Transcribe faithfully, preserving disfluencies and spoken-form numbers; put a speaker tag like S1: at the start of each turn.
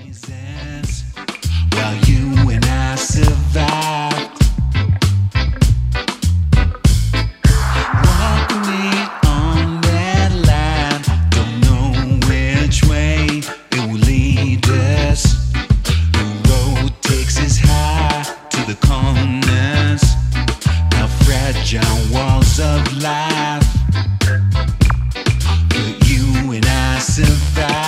S1: reasons while you and I survived. Walk with me on that line, don't know which way it will lead us. The road takes us high to the corners, our fragile walls of life. But you and I survived.